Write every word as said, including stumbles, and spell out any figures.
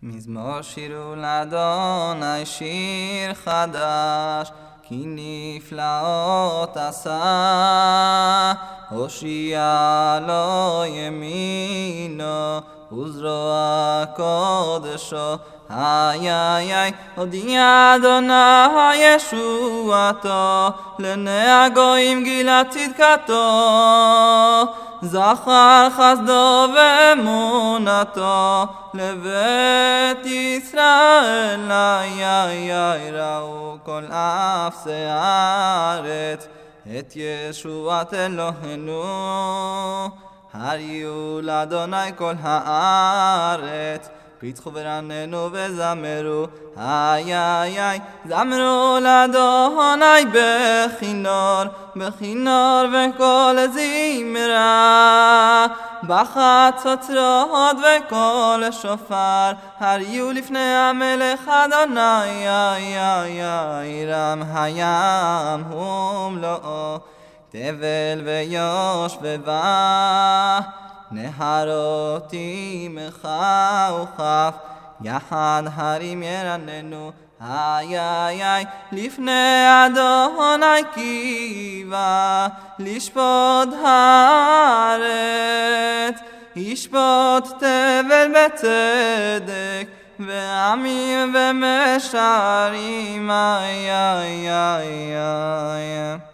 מזמור שירו לאדוני שיר חדש, כי נפלאות עשה, הושיע לו ימינו וזרוע קודשו. איי איי איי, הודיע אדוני ישועתו, לעיני הגויים גילה צדקתו, זכר חסדו ואמונתו לבית ישראל. איי איי איי, ראו כל אפסי הארץ את ישועת אלוהינו, הריעו לאדוני כל הארץ, פיצחו ורננו וזמרו. איי איי איי, זמרו לאדוני בכינור, בכינור וקול זמרה, בחצוצרות וקול שופר, הריעו לפני המלך אדוני. איי איי איי, רם הים ומלואו, תבל ויושבבה, נהרות עמך וכף, יחד הרים ירננו. איי איי איי, לפני אדוני קיווה, לשפוט הארץ, ישפוט תבל בצדק, ועמים ומשרים. איי איי איי איי